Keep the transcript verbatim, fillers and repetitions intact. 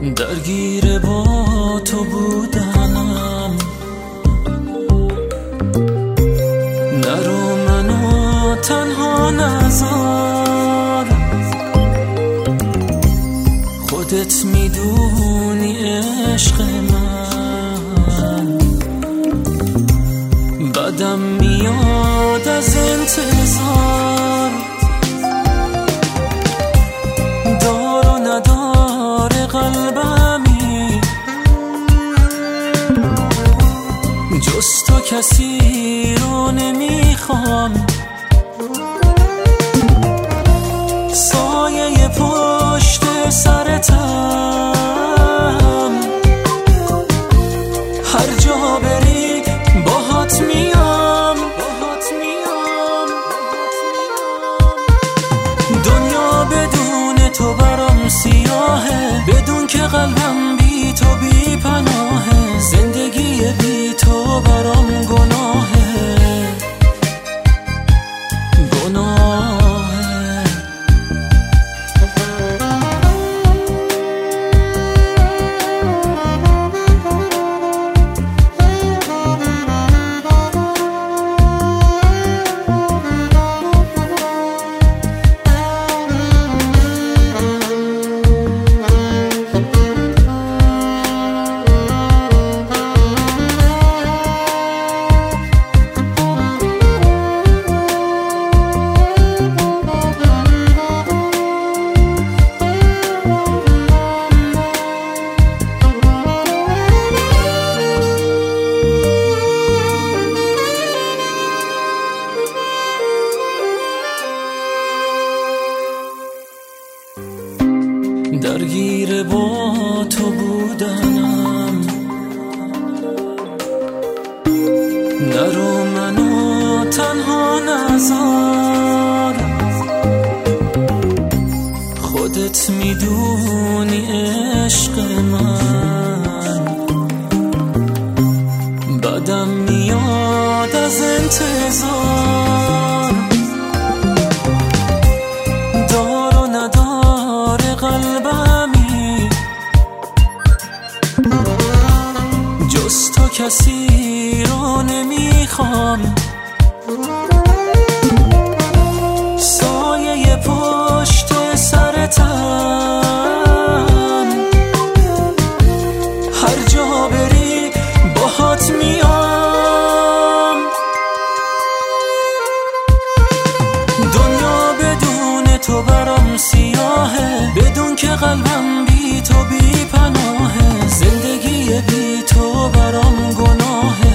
درگیر با تو بودنم، نرو منو تنها نذار، خودت میدونی عشق من بدم میاد از انتظار، دار و ندار قلبمی جز تو کسی رو نمیخوام، سایه پشت سرتم، هر جا بری باهات میام، دنیا بدون تو برام سیاهه، بدون که قلبم بی تو بی پناهه، زندگی بی تو برام گناهه، گناهه. درگیر با تو بودنم، نرو منو تنها نذار، خودت میدونی عشق من بدم میاد از انتظار، دار و ندار قلبمی جز تو کسی رو نمیخوام، سایه پشت سرتم، هر جا بری باهات میام، دنیا بدون تو برام سیاهه، بدون که قلبم بی تو بی پناهه، زندگی بی تو برام گناهه.